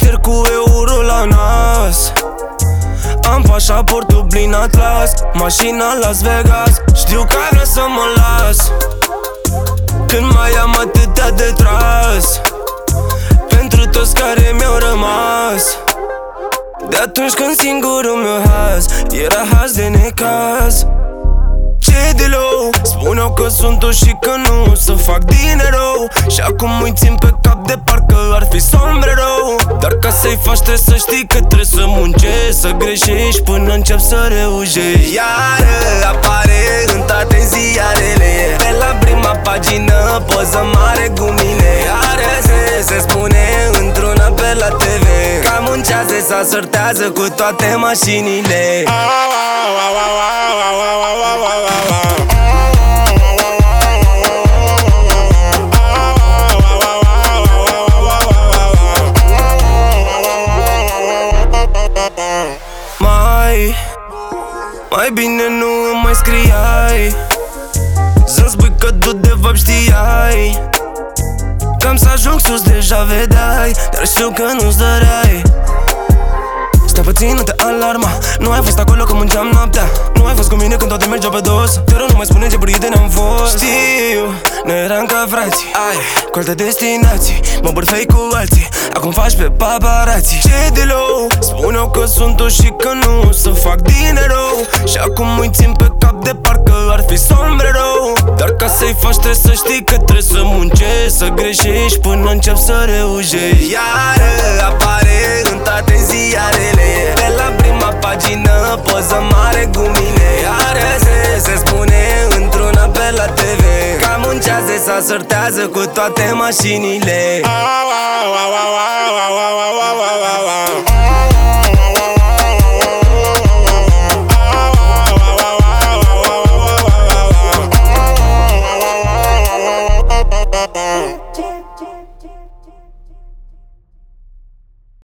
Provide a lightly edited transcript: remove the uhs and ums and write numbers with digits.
șterg cu euro la nas. Am pașaport Dublin Atlas, mașina Las Vegas. Știu că ai vrea să mă las când mai am atâtea de tras pentru toți care mi-au rămas de atunci când singurul meu haz era haz de necaz. Ce de low? Spuneau că sunt și că nu o să fac dinero și acum îi țin pe cap de parcă ar fi sombrero. Dar ca să-i faci trebuie să știi că trebuie să muncești, să greșești până încep să reușești. Iară apare în toate ziarele, pe la prima pagină poză mare cu mine. Iară se spune într-una pe la TV că muncează sau sortează cu toate mașinile. Mai bine nu îmi mai scriai să-mi spui că tu de fapt știai că am să ajung sus, deja vedeai, dar știu că nu-ți dăreai. Stai puțin, nu te alarma, nu ai fost acolo când munceam noaptea. Nu ai fost cu mine când toate mergeau pe dos. Te rog, nu mai spune ce prieteni am fost. Știu, noi eram ca frații, cu alte destinații. Mă bârfei cu alții, acum faci pe paparații. Ce de low? Spuneau că sunt și că nu o să fac dinero și acum îi țin pe cap de parcă ar fi sombrero. Dar ca să-i faci trebuie să știi că trebuie să muncești, să greșești până încep să reușești. Iară apare în toate ziarele, pe la prima pagină poză mare cu mine. Iară se spune într-una pe la TV că muncează sau sortează cu toate mașinile.